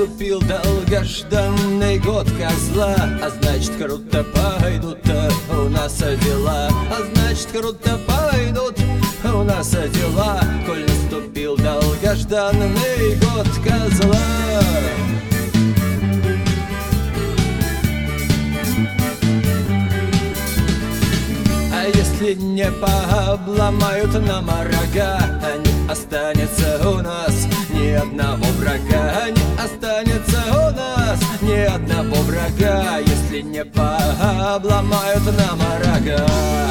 наступил долгожданный год козла, а значит круто пойдут у нас дела, а значит круто пойдут у нас дела, коль наступил долгожданный год козла. А если не пообломают нам рога, не останется у нас ни одного врага, не останется у нас ни одного врага, если не пообломают нам рога.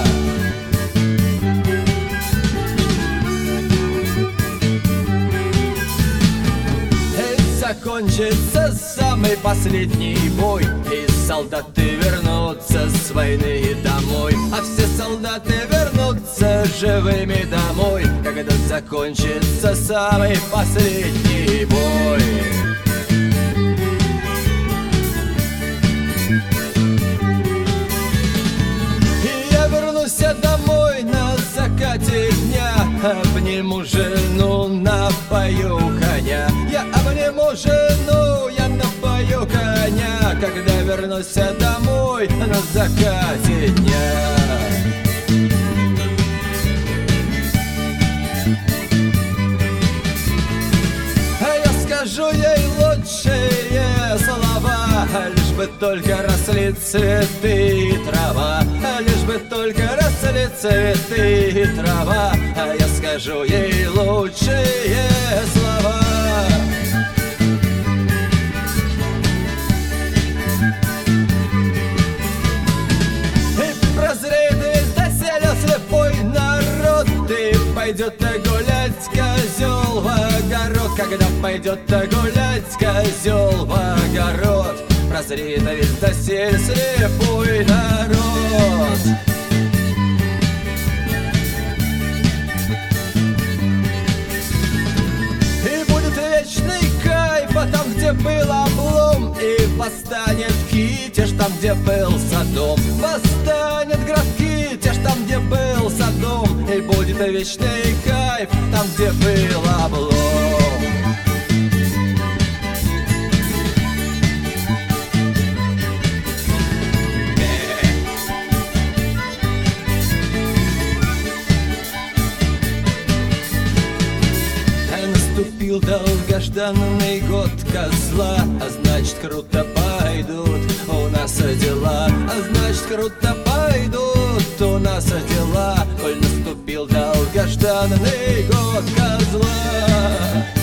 Закончится самый последний бой, и солдаты вернутся с войны домой, а все солдаты вернутся живыми домой, когда закончится самый последний бой. И я вернусь домой на закате дня, обниму жену, напою коня. Я обниму жену, я напою коня, когда вернусь домой на закате дня. А я скажу ей лучшие слова, лишь бы только росли цветы и трава, лишь бы только росли цветы и трава, а я скажу ей лучшие слова. И прозреет весь доселе слепой народ, и пойдет гулять козел в огород, когда пойдет гулять козел в огород, прозреет весь доселе слепой народ. И будет вечный кайф, а там, где был облом, и восстанет Китеж там, где был Содом, восстанет граф Китеж там, где был Содом, и будет вечный кайф там, где был облом. Наступил долгожданный год козла, а значит круто пойдут у нас дела, а значит круто пойдут у нас дела, коль наступил долгожданный год козла.